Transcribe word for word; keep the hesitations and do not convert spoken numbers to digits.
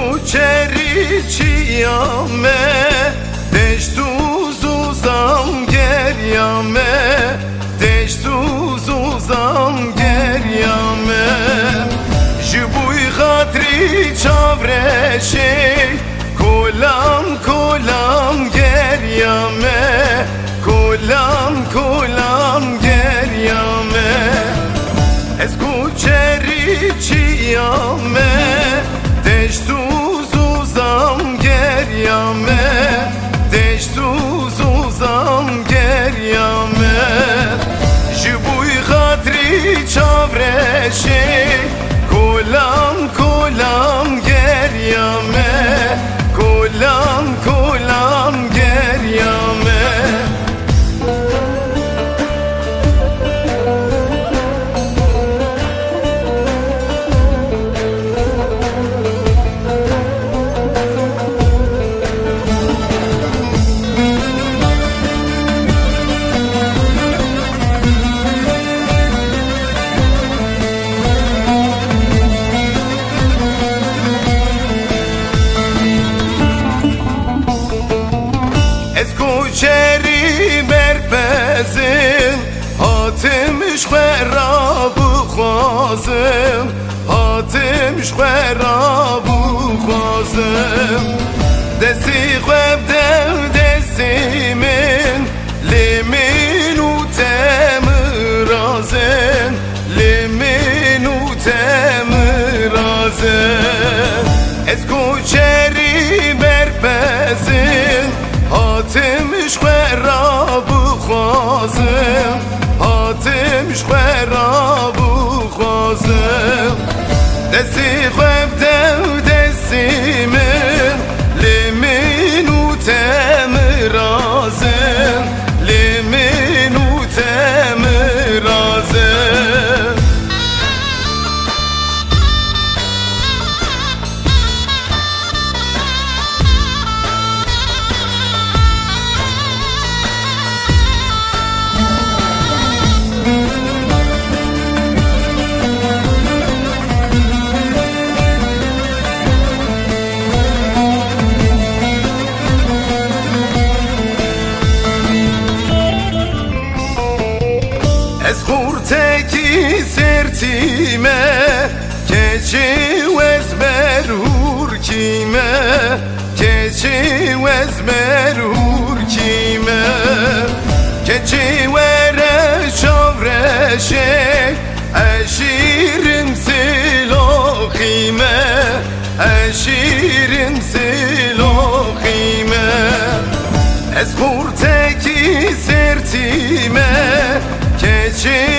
کوچری چیامه دشتو زوزم گریامه دشتو زوزم گریامه جبوی خاطری چاورشه کلام کلام گریامه کلام کلام گریامه از کوچری چیامه دشتو زوزم گریامه دشتو زوزم گریامه جبوی خاطری چاورشه کلام کلام گریامه کلام کلام گریامه کوچری برپزین هاتمش خراب خوازم هاتمش خراب خوازم دستی خواب دم دستی من لیمین و تم رازم لیمین و تم رازم از کوچری برپزین هاتمش خراب خوازم هاتمش خراب خوازم دستی خواب دو دستی من لیمین و تم رازم لیمین و تم رازم از خورتکی سرتیمه کچی وز مرور کیمه کچی وز مرور کیمه کچی وره چاورشه اشیرم سلاخیمه اشیرم سلاخیمه از خورتکی سرتیمه کچی